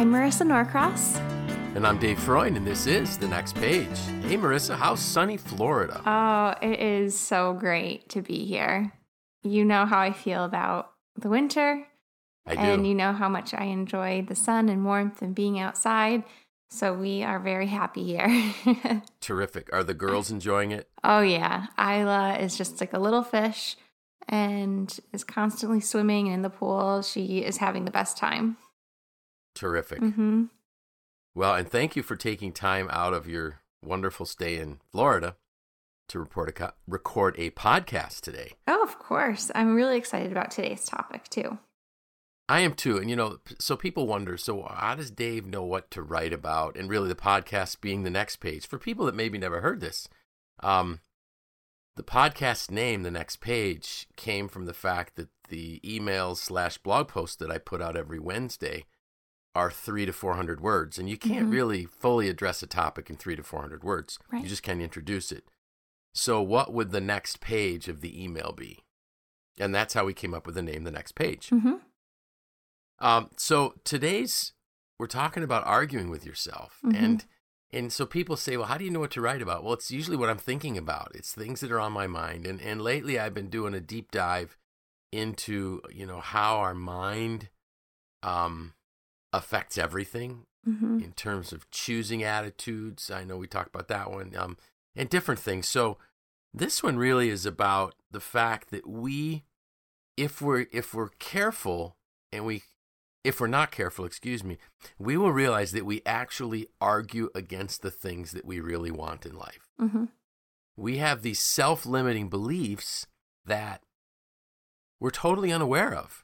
I'm Marissa Norcross. And I'm Dave Freund, and this is The Next Page. Hey, Marissa, how's sunny Florida? Oh, it is so great to be here. You know how I feel about the winter. I do. And you know how much I enjoy the sun and warmth and being outside. So we are very happy here. Terrific. Are the girls enjoying it? Oh, yeah. Isla is just like a little fish and is constantly swimming in the pool. She is having the best time. Terrific. Mm-hmm. Well, and thank you for taking time out of your wonderful stay in Florida to record a podcast today. Oh, of course. I'm really excited about today's topic, too. I am too. And, so people wonder, so how does Dave know what to write about? And really the podcast being The Next Page. For people that maybe never heard this, the podcast name, The Next Page, came from the fact that the emails/blog posts that I put out every Wednesday are 300 to 400 words. And you can't really fully address a topic in 300 to 400 words. Right. You just can't introduce it. So what would the next page of the email be? And that's how we came up with the name The Next Page. Mm-hmm. So we're talking about arguing with yourself. And so people say, well, how do you know what to write about? Well, it's usually what I'm thinking about. It's things that are on my mind. And lately I've been doing a deep dive into, how our mind affects everything in terms of choosing attitudes. I know we talked about that one, and different things. So this one really is about the fact that if we're careful and if we're not careful, we will realize that we actually argue against the things that we really want in life. Mm-hmm. We have these self-limiting beliefs that we're totally unaware of.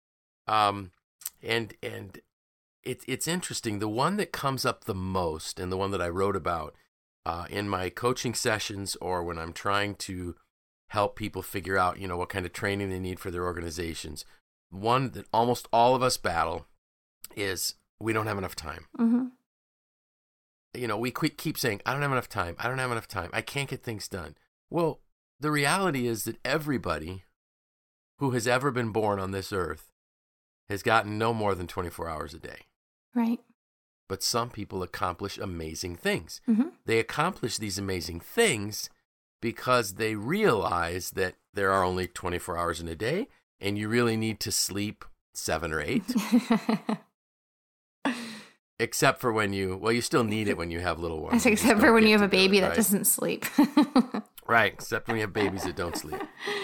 And it's interesting. The one that comes up the most, and the one that I wrote about in my coaching sessions, or when I'm trying to help people figure out, what kind of training they need for their organizations, one that almost all of us battle is we don't have enough time. Mm-hmm. We keep saying, I don't have enough time. I don't have enough time. I can't get things done. Well, the reality is that everybody who has ever been born on this earth has gotten no more than 24 hours a day. Right. But some people accomplish amazing things. Mm-hmm. They accomplish these amazing things because they realize that there are only 24 hours in a day, and you really need to sleep 7 or 8. Except for when you still need it when you have little ones. Except for when you have a baby that doesn't sleep. Right, except when you have babies that don't sleep.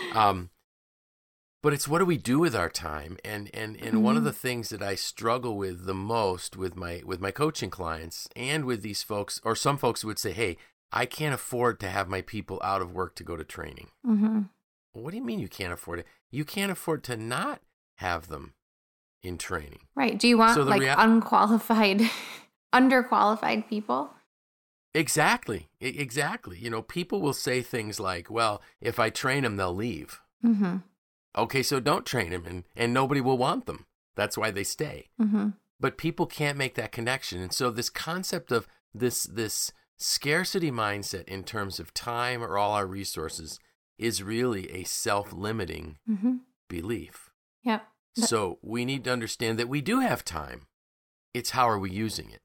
But it's what do we do with our time? And one of the things that I struggle with the most with my coaching clients and with these folks, or some folks who would say, hey, I can't afford to have my people out of work to go to training. Mm-hmm. What do you mean you can't afford it? You can't afford to not have them in training. Right. Do you want unqualified, underqualified people? Exactly. People will say things like, well, if I train them, they'll leave. Mm-hmm. Okay, so don't train them, and nobody will want them. That's why they stay. Mm-hmm. But people can't make that connection. And so this concept of this scarcity mindset in terms of time or all our resources is really a self-limiting belief. Yep. So we need to understand that we do have time. It's how are we using it?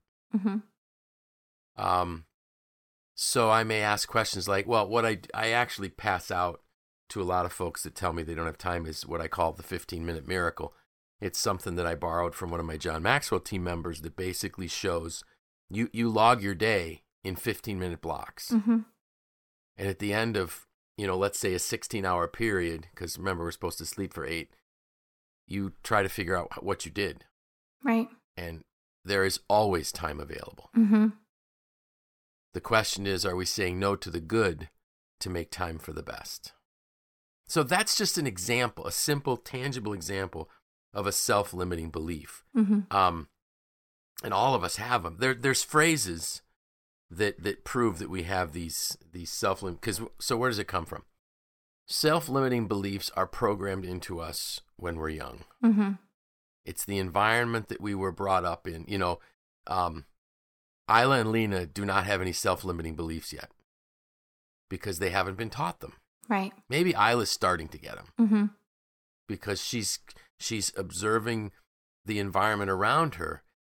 Mm-hmm. So I may ask questions like, well, what I actually pass out to a lot of folks that tell me they don't have time is what I call the 15-minute miracle. It's something that I borrowed from one of my John Maxwell team members that basically shows you log your day in 15-minute blocks. Mm-hmm. And at the end of, let's say a 16-hour period, because remember, we're supposed to sleep for 8, you try to figure out what you did. Right. And there is always time available. Mm-hmm. The question is, are we saying no to the good to make time for the best? So that's just an example, a simple, tangible example of a self-limiting belief. Mm-hmm. And all of us have them. There's phrases that prove that we have these self-limiting. So where does it come from? Self-limiting beliefs are programmed into us when we're young. Mm-hmm. It's the environment that we were brought up in. Isla and Lena do not have any self-limiting beliefs yet because they haven't been taught them. Right. Maybe Isla's starting to get them mm-hmm. because she's observing the environment around her,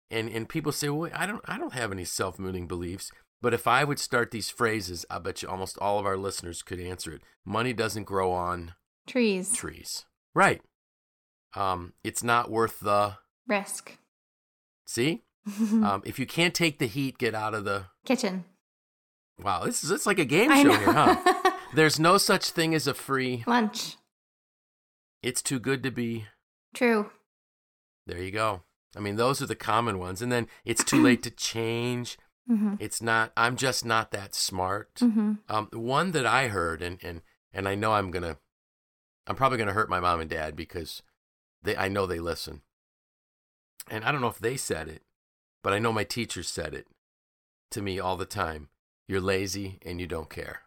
And people say, well, wait, I don't have any self-limiting beliefs. But if I would start these phrases, I bet you almost all of our listeners could answer it. Money doesn't grow on trees. Right. It's not worth the risk. See? If you can't take the heat, get out of the kitchen. Wow, it's like a game show here, huh? There's no such thing as a free lunch. It's too good to be true. There you go. I mean, those are the common ones. And then it's too late to change. It's not, I'm just not that smart. One that I heard, and I know I'm probably going to hurt my mom and dad because I know they listen. And I don't know if they said it, but I know my teachers said it to me all the time. You're lazy and you don't care.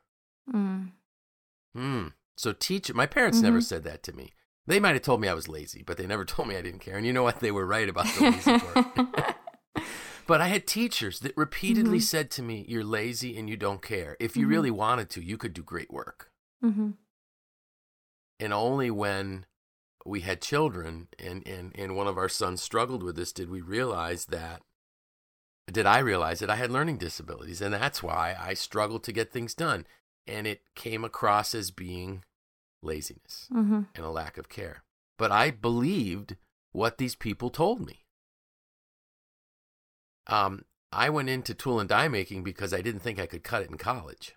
So my parents never said that to me. They might have told me I was lazy, but they never told me I didn't care. And you know what? They were right about the lazy part. But I had teachers that repeatedly said to me, you're lazy and you don't care. If you really wanted to, you could do great work. And only when we had children and one of our sons struggled with this did I realize that I had learning disabilities. And that's why I struggled to get things done. And it came across as being laziness and a lack of care. But I believed what these people told me. I went into tool and die making because I didn't think I could cut it in college.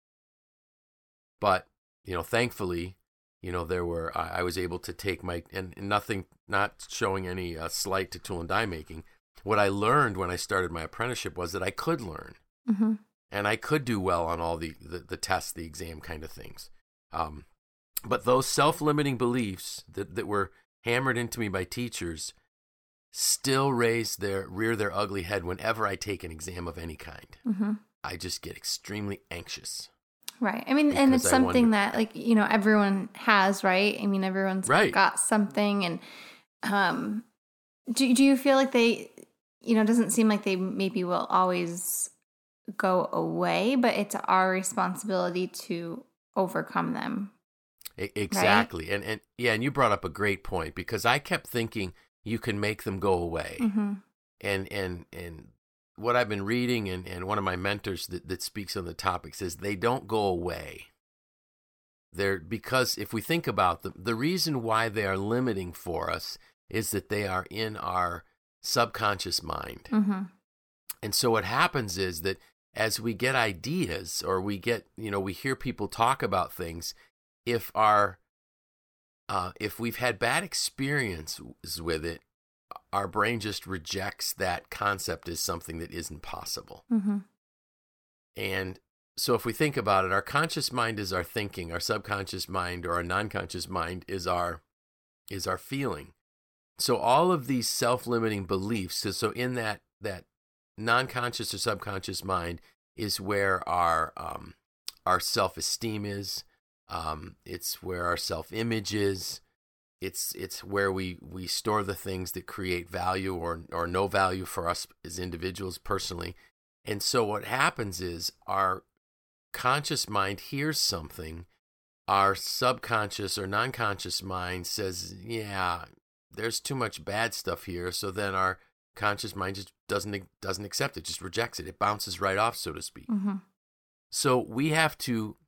But, thankfully, I was able to take and nothing, not showing any slight to tool and die making. What I learned when I started my apprenticeship was that I could learn. And I could do well on all the tests, the exam kind of things. But those self-limiting beliefs that were hammered into me by teachers still rear their ugly head whenever I take an exam of any kind. I just get extremely anxious. Right. I mean, and it's something that everyone has, right? I mean, everyone's got something. And do you feel like they, it doesn't seem like they maybe will always go away, but it's our responsibility to overcome them. Exactly. Right? And you brought up a great point because I kept thinking you can make them go away. And what I've been reading and one of my mentors that speaks on the topic says they don't go away. Because if we think about them, the reason why they are limiting for us is that they are in our subconscious mind. And so what happens is that as we get ideas or we hear people talk about things, if we've had bad experiences with it, our brain just rejects that concept as something that isn't possible. And so if we think about it, our conscious mind is our thinking, our subconscious mind or our non-conscious mind is our feeling. So all of these self-limiting beliefs, so in that non-conscious or subconscious mind is where our self-esteem is. It's where our self-image is. It's where we store the things that create value or no value for us as individuals personally. And so what happens is our conscious mind hears something, our subconscious or non-conscious mind says, yeah, there's too much bad stuff here. So then our conscious mind just doesn't accept it, just rejects it. It bounces right off, so to speak. So we have to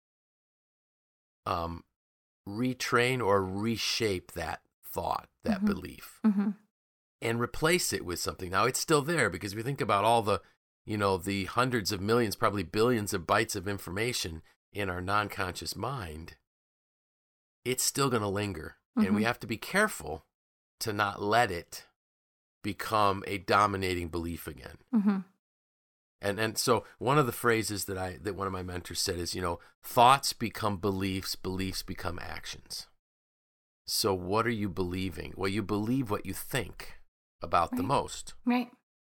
retrain or reshape that thought, that belief, and replace it with something. Now it's still there because we think about all the, the hundreds of millions, probably billions of bytes of information in our non-conscious mind. It's still going to linger, and we have to be careful to not let it become a dominating belief again. And so one of the phrases that one of my mentors said is, thoughts become beliefs, beliefs become actions. So what are you believing? Well, you believe what you think about the most. Right.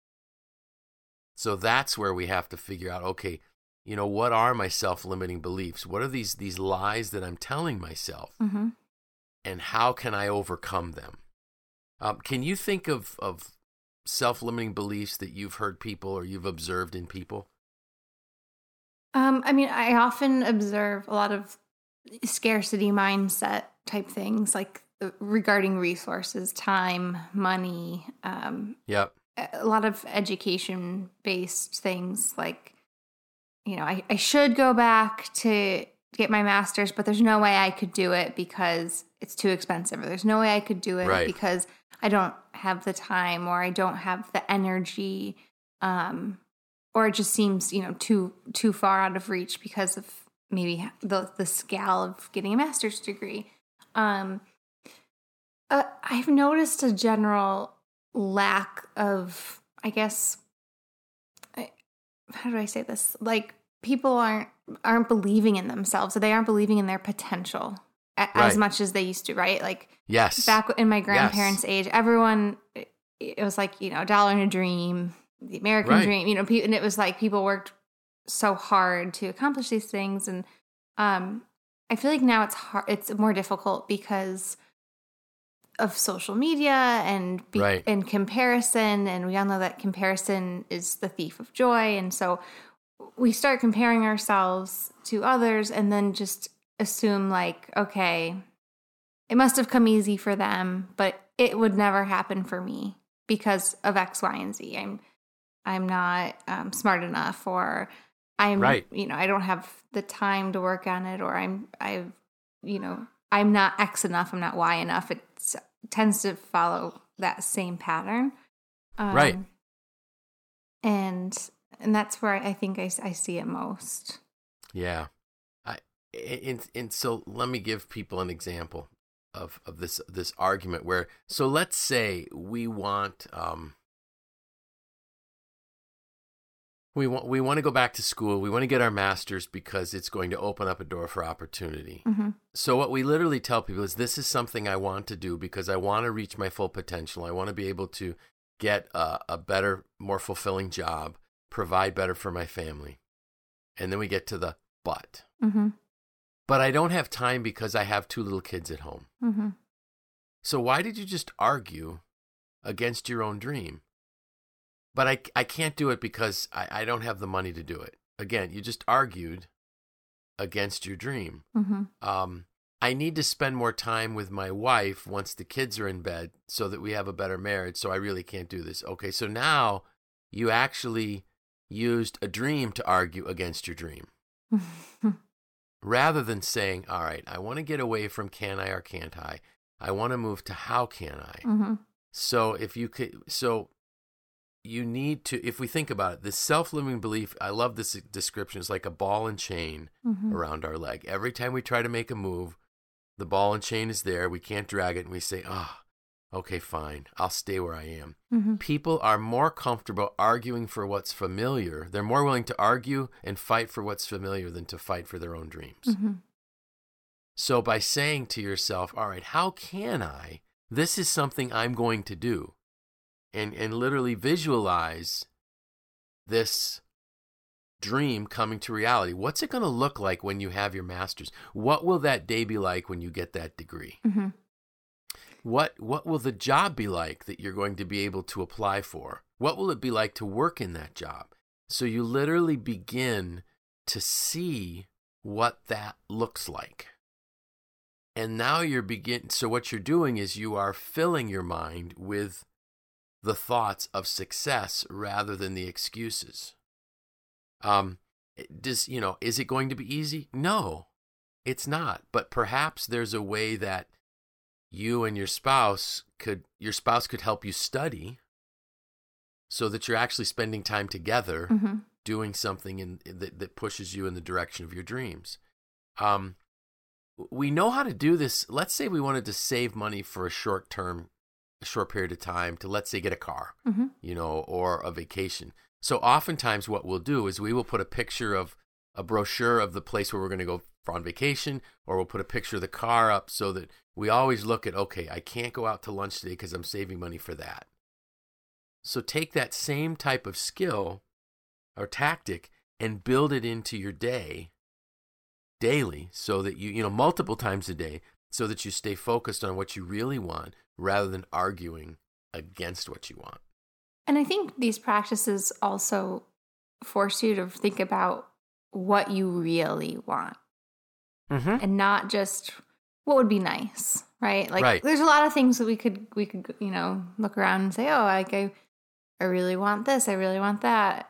So that's where we have to figure out, okay, what are my self-limiting beliefs? What are these lies that I'm telling myself? And how can I overcome them? Can you think of self-limiting beliefs that you've heard people or you've observed in people? I mean, I often observe a lot of scarcity mindset type things, like regarding resources, time, money. Yep. a lot of education-based things, like, you know, I should go back to get my master's, but there's no way I could do it because it's too expensive, or there's no way I could do it because I don't have the time, or I don't have the energy, or it just seems, you know, too far out of reach because of maybe the scale of getting a master's degree. I've noticed a general lack of, I guess, how do I say this? Like, people aren't believing in themselves, so they aren't believing in their potential as much as they used to, right? Like, yes, back in my grandparents' age, everyone, it was like, you know, $1 and a dream, the American dream, you know, and it was like people worked so hard to accomplish these things. And I feel like now it's more difficult because of social media and and comparison. And we all know that comparison is the thief of joy. And so we start comparing ourselves to others and then just assume, like, okay, it must have come easy for them, but it would never happen for me because of X, Y, and Z. I'm not smart enough, or I'm, you know, I don't have the time to work on it, or I'm not X enough, I'm not Y enough. It tends to follow that same pattern. And that's where I think I see it most. Yeah. And so let me give people an example of this argument where, so let's say we want to go back to school. We want to get our master's because it's going to open up a door for opportunity. Mm-hmm. So what we literally tell people is, this is something I want to do because I want to reach my full potential. I want to be able to get a better, more fulfilling job, provide better for my family. And then we get to the but. Mm-hmm. But I don't have time because I have 2 little kids at home. Mm-hmm. So why did you just argue against your own dream? But I can't do it because I don't have the money to do it. Again, you just argued against your dream. Mm-hmm. I need to spend more time with my wife once the kids are in bed so that we have a better marriage, so I really can't do this. Okay, so now you actually used a dream to argue against your dream. Rather than saying, all right, I want to get away from can I or can't I. I want to move to how can I. Mm-hmm. So you need to, if we think about it, this self-limiting belief, I love this description, it's like a ball and chain around our leg. Every time we try to make a move, the ball and chain is there. We can't drag it, and we say, okay, fine, I'll stay where I am. Mm-hmm. People are more comfortable arguing for what's familiar. They're more willing to argue and fight for what's familiar than to fight for their own dreams. Mm-hmm. So by saying to yourself, all right, how can I? This is something I'm going to do. And literally visualize this dream coming to reality. What's it going to look like when you have your master's? What will that day be like when you get that degree? Mm-hmm. What will the job be like that you're going to be able to apply for? What will it be like to work in that job? So you literally begin to see what that looks like. And now so what you're doing is you are filling your mind with the thoughts of success rather than the excuses. Is it going to be easy? No, it's not. But perhaps there's a way that you and your spouse could help you study so that you're actually spending time together, mm-hmm. doing something that pushes you in the direction of your dreams. We know how to do this. Let's say we wanted to save money for a short period of time to, let's say, get a car, mm-hmm. Or a vacation. So oftentimes what we'll do is we will put a picture of a brochure of the place where we're going to go on vacation, or we'll put a picture of the car up so that we always look at, okay, I can't go out to lunch today because I'm saving money for that. So take that same type of skill or tactic and build it into your day daily so that you multiple times a day, so that you stay focused on what you really want rather than arguing against what you want. And I think these practices also force you to think about what you really want, mm-hmm. and not just what would be nice, right? Like, there's a lot of things that we could look around and say, oh, I really want this, I really want that.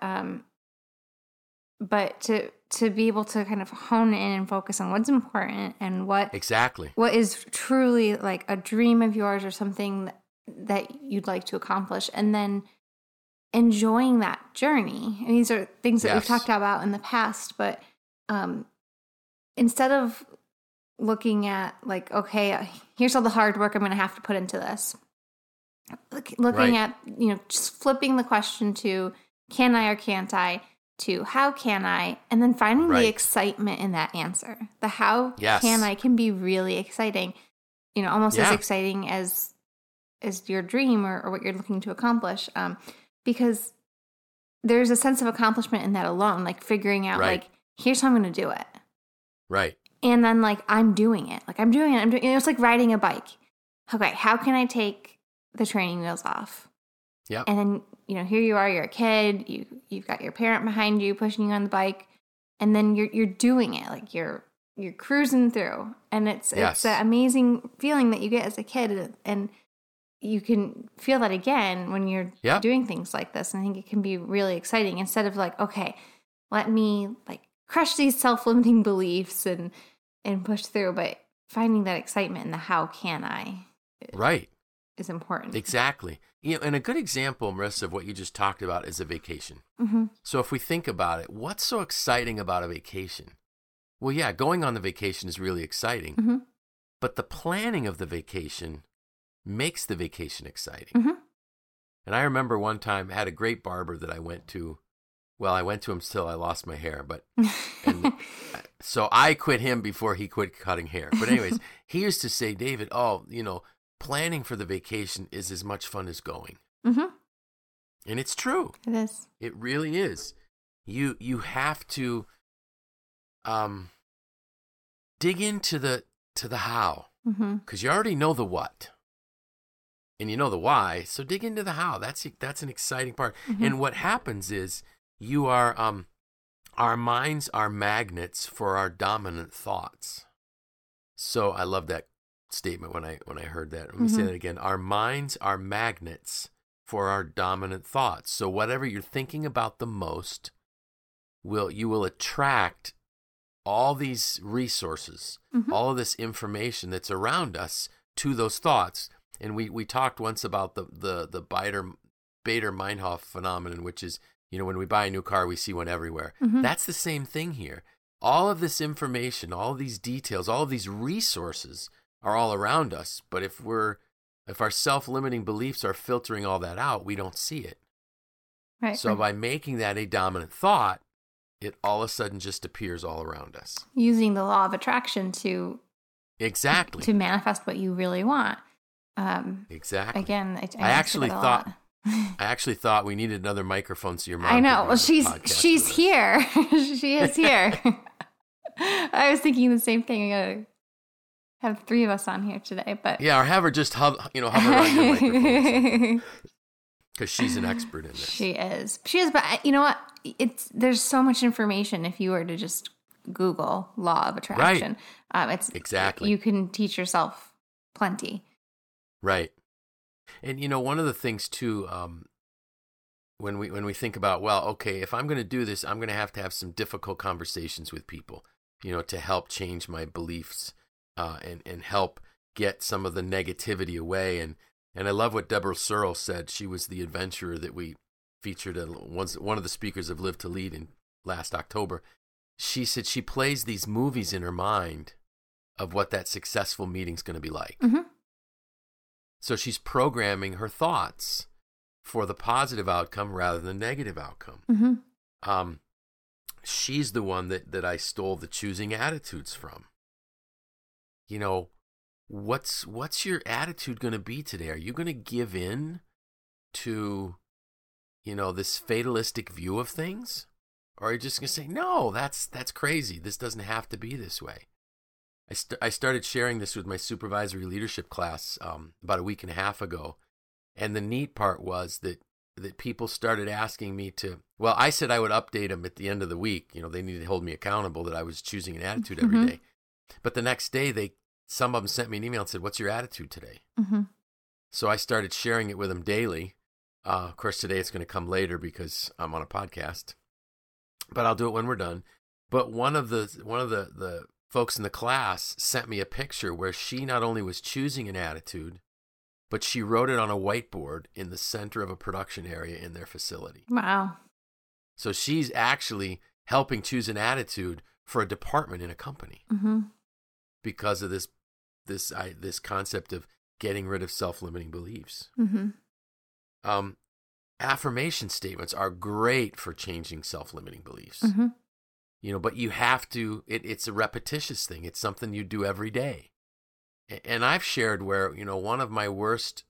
But to be able to kind of hone in and focus on what's important and what is truly like a dream of yours or something that you'd like to accomplish, and then enjoying that journey. And these are things that we've talked about in the past, but instead of looking at like, okay, here's all the hard work I'm going to have to put into this, looking at, just flipping the question to can I or can't I, to how can I, and then finding the excitement in that answer. The how can I can be really exciting, almost as exciting as your dream or what you're looking to accomplish, because there's a sense of accomplishment in that alone, like figuring out like, here's how I'm going to do it. Right. And then like, I'm doing it. It's like riding a bike. Okay, how can I take the training wheels off? Yeah. And then, here you are, you're a kid, you've got your parent behind you pushing you on the bike, and then you're doing it. Like you're cruising through, and it's an amazing feeling that you get as a kid, and you can feel that again when you're doing things like this. And I think it can be really exciting instead of like, okay, let me like crush these self-limiting beliefs and push through, but finding that excitement in the how can I is important. Exactly. And a good example, Marissa, of what you just talked about is a vacation. Mm-hmm. So if we think about it, what's so exciting about a vacation? Well, yeah, going on the vacation is really exciting, mm-hmm. but the planning of the vacation makes the vacation exciting. Mm-hmm. And I remember one time I had a great barber that I went to. Well, I went to him till I lost my hair, so I quit him before he quit cutting hair. But anyways, he used to say, David, planning for the vacation is as much fun as going. Mm-hmm. And it's true. It is. It really is. You have to dig into the how, because you already know the what. And you know the why, so dig into the how. That's an exciting part. Mm-hmm. And what happens is you are our minds are magnets for our dominant thoughts. So I love that statement when I heard that. Let me say that again. Our minds are magnets for our dominant thoughts. So whatever you're thinking about the most, you will attract all these resources, all of this information that's around us to those thoughts. And we talked once about the Bader-Meinhof phenomenon, which is, when we buy a new car, we see one everywhere. Mm-hmm. That's the same thing here. All of this information, all of these details, all of these resources are all around us. But if our self-limiting beliefs are filtering all that out, we don't see it. Right. So by making that a dominant thought, it all of a sudden just appears all around us. Using the law of attraction to manifest what you really want. Exactly. Again, I actually thought we needed another microphone so your mom. I know. Well, she's here. She is here. I was thinking the same thing. I gotta have 3 of us on here today, but or have her just hover around your microphone because she's an expert in this. She is. But you know what? There's so much information if you were to just Google law of attraction. Right. Exactly. You can teach yourself plenty. Right. And one of the things too, when we think about, well, okay, if I'm going to do this, I'm going to have some difficult conversations with people, to help change my beliefs, and help get some of the negativity away. And I love what Deborah Searle said. She was the adventurer that we featured one of the speakers of Live to Lead in last October. She said she plays these movies in her mind of what that successful meeting's going to be like. Mm-hmm. So she's programming her thoughts for the positive outcome rather than the negative outcome. Mm-hmm. She's the one that I stole the choosing attitudes from. What's your attitude going to be today? Are you going to give in to, this fatalistic view of things? Or are you just going to say, no, that's crazy. This doesn't have to be this way. I started sharing this with my supervisory leadership class about a week and a half ago. And the neat part was that people started asking me well, I said I would update them at the end of the week. They needed to hold me accountable that I was choosing an attitude every day. But the next day, some of them sent me an email and said, what's your attitude today? Mm-hmm. So I started sharing it with them daily. Of course, today it's going to come later because I'm on a podcast, but I'll do it when we're done. But one of the folks in the class sent me a picture where she not only was choosing an attitude, but she wrote it on a whiteboard in the center of a production area in their facility. Wow. So she's actually helping choose an attitude for a department in a company because of this concept of getting rid of self-limiting beliefs. Affirmation statements are great for changing self-limiting beliefs. But you have to, it's a repetitious thing. It's something you do every day. And I've shared where, one of my most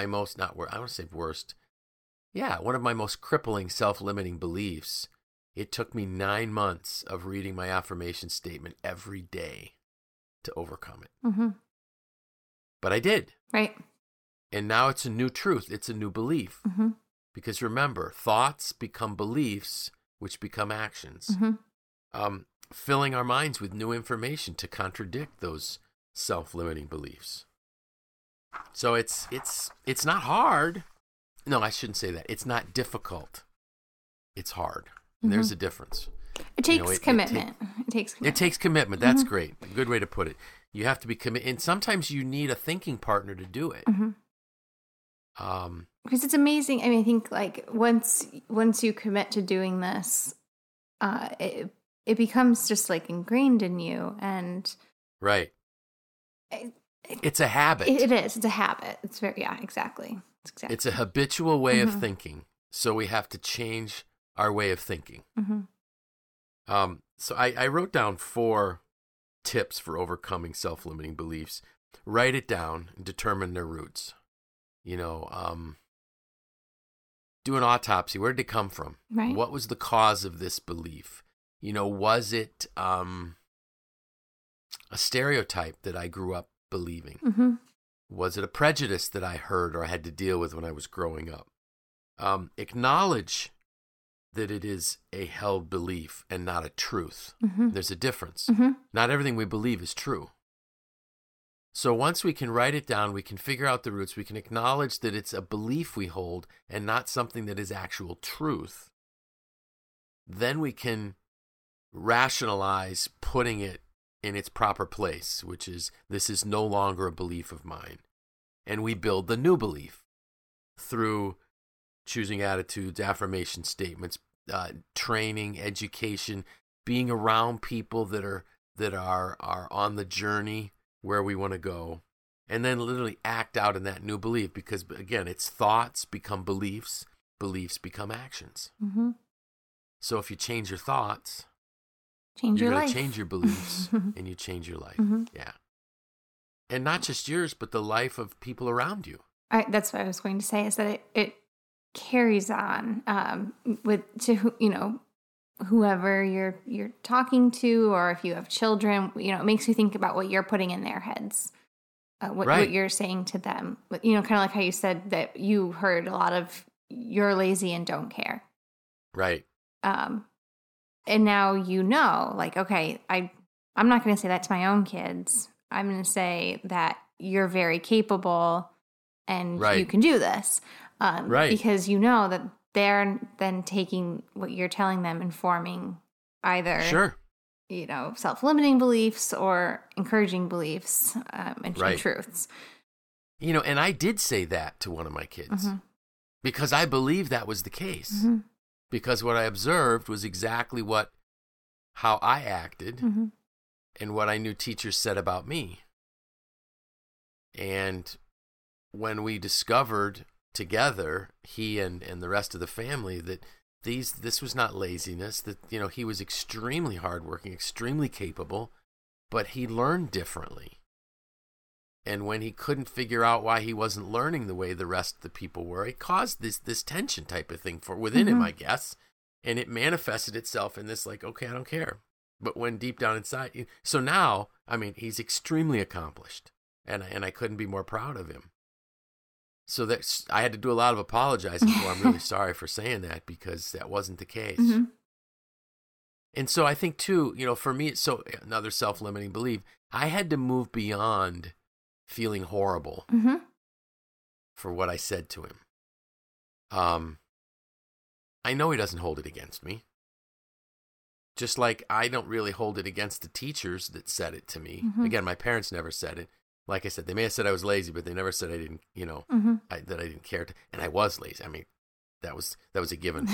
crippling self-limiting beliefs, it took me 9 months of reading my affirmation statement every day to overcome it. But I did. Right. And now it's a new truth. It's a new belief. Because remember, thoughts become beliefs, which become actions. Filling our minds with new information to contradict those self-limiting beliefs. So it's not hard. No, I shouldn't say that. It's not difficult. It's hard. And there's a difference. It takes commitment. It takes commitment. That's great. A good way to put it. You have to be committed. And sometimes you need a thinking partner to do it. Because it's amazing. I mean, I think like once you commit to doing this, it becomes just like ingrained in you. And right. It's a habit. It is. It's a habit. It's very, exactly. It's a habitual way of thinking. So we have to change our way of thinking. So I wrote down 4 tips for overcoming self-limiting beliefs. Write it down and determine their roots. Do an autopsy. Where did it come from? Right. What was the cause of this belief? Was it a stereotype that I grew up believing? Was it a prejudice that I heard or had to deal with when I was growing up? Acknowledge that it is a held belief and not a truth. There's a difference. Not everything we believe is true. So once we can write it down, we can figure out the roots, we can acknowledge that it's a belief we hold and not something that is actual truth. Then we can rationalize putting it in its proper place, which is, this is no longer a belief of mine. And we build the new belief through choosing attitudes, affirmation statements, training, education, being around people that are on the journey where we want to go, and then literally act out in that new belief, because again, it's thoughts become beliefs, beliefs become actions. So if you change your thoughts, you're going to change your beliefs and you change your life. Yeah. And not just yours, but the life of people around you. That's what I was going to say, is that it carries on whoever you're talking to, or if you have children, it makes you think about what you're putting in their heads, what you're saying to them. Kind of like how you said that you heard a lot of "you're lazy and don't care." Right. And now like, okay, I'm not going to say that to my own kids. I'm going to say that you're very capable and you can do this. Because that they're then taking what you're telling them, informing either, self-limiting beliefs or encouraging beliefs and truths. And I did say that to one of my kids because I believe that was the case. Because what I observed was exactly how I acted and what I knew teachers said about me. And when we discovered together, he and the rest of the family, that this was not laziness, that he was extremely hardworking, extremely capable, but he learned differently. And when he couldn't figure out why he wasn't learning the way the rest of the people were, it caused this tension type of thing within him, I guess. And it manifested itself in this, like, okay, I don't care. But when deep down inside, so now, he's extremely accomplished, and I couldn't be more proud of him. So that I had to do a lot of apologizing for. I'm really sorry for saying that, because that wasn't the case. And so I think too, for me, so another self-limiting belief, I had to move beyond feeling horrible for what I said to him. I know he doesn't hold it against me. Just like I don't really hold it against the teachers that said it to me. Mm-hmm. Again, my parents never said it. Like I said, they may have said I was lazy, but they never said I didn't, mm-hmm. That I didn't care to. And I was lazy. I mean, that was a given.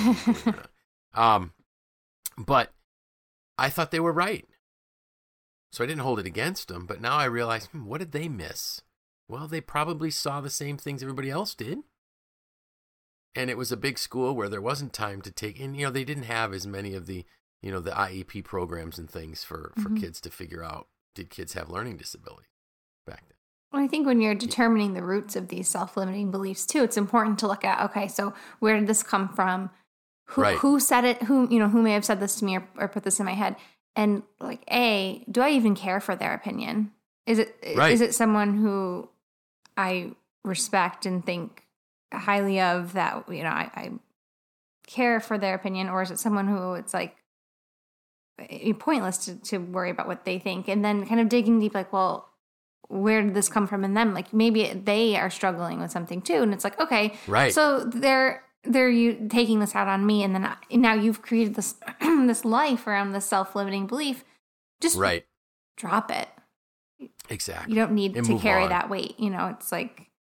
But I thought they were right. So I didn't hold it against them. But now I realize, what did they miss? Well, they probably saw the same things everybody else did. And it was a big school where there wasn't time to take, and, they didn't have as many of the, the IEP programs and things for mm-hmm. kids to figure out, did kids have learning disabilities back then? Well, I think when you're determining the roots of these self-limiting beliefs too, it's important to look at, okay, so where did this come from? Who said it? Who may have said this to me or put this in my head? And like, do I even care for their opinion? Is it someone who I respect and think highly of, that, I care for their opinion, or is it someone who it's like pointless to worry about what they think? And then kind of digging deep, like, well, where did this come from in them? Like, maybe they are struggling with something too. And it's like, okay, so they're you taking this out on me. And then now you've created this, this life around this self-limiting belief. Just drop it. Exactly. You don't need to carry that weight. It's like,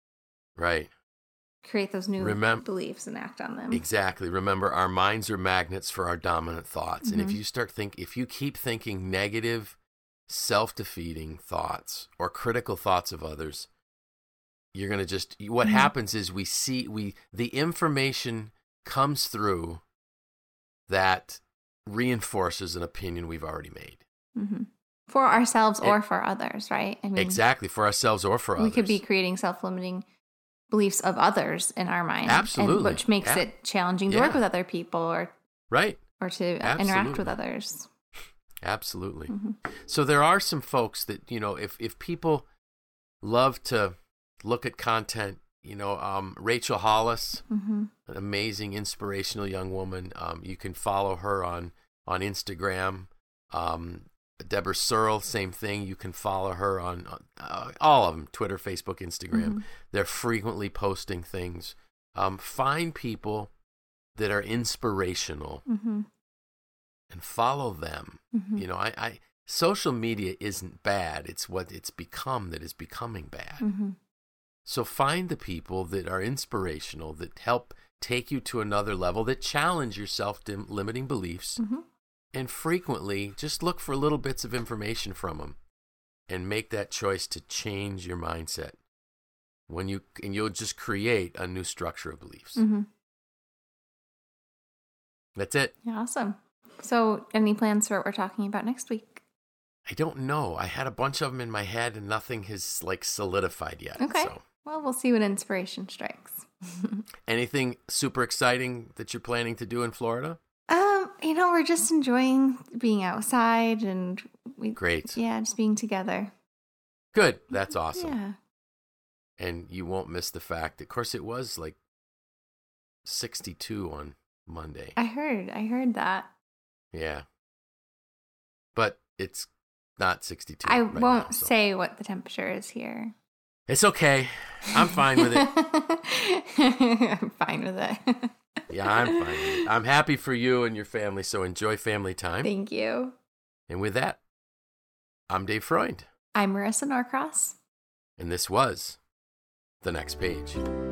create those new beliefs and act on them. Exactly. Remember, our minds are magnets for our dominant thoughts. Mm-hmm. And if you keep thinking negative, self-defeating thoughts or critical thoughts of others, you're going to what mm-hmm. happens is the information comes through that reinforces an opinion we've already made. Mm-hmm. For ourselves or for others, right? I mean, exactly. For ourselves or for others. We could be creating self-limiting beliefs of others in our mind. Absolutely. Which makes it challenging to work with other people or to interact with others. Absolutely. Mm-hmm. So there are some folks that, if people love to look at content, Rachel Hollis, mm-hmm. an amazing, inspirational young woman. You can follow her on Instagram. Deborah Searle, same thing. You can follow her on all of them, Twitter, Facebook, Instagram. Mm-hmm. They're frequently posting things. Find people that are inspirational mm-hmm. and follow them. Mm-hmm. Social media isn't bad. It's what it's become that is becoming bad. Mm-hmm. So find the people that are inspirational, that help take you to another level, that challenge your self-limiting beliefs. Mm-hmm. And frequently, just look for little bits of information from them and make that choice to change your mindset. And you'll just create a new structure of beliefs. Mm-hmm. That's it. Yeah, awesome. So any plans for what we're talking about next week? I don't know. I had a bunch of them in my head and nothing has solidified yet. Okay. So. Well, we'll see what inspiration strikes. Anything super exciting that you're planning to do in Florida? We're just enjoying being outside and Great. Yeah, just being together. Good. That's awesome. Yeah. And you won't miss the fact, of course, it was 62 on Monday. I heard that. Yeah. But it's not 62. I won't say what the temperature is here. It's okay. I'm fine with it. I'm fine with it. Yeah, I'm fine with it. I'm happy for you and your family, so enjoy family time. Thank you. And with that, I'm Dave Freund. I'm Marissa Norcross. And this was The Next Page.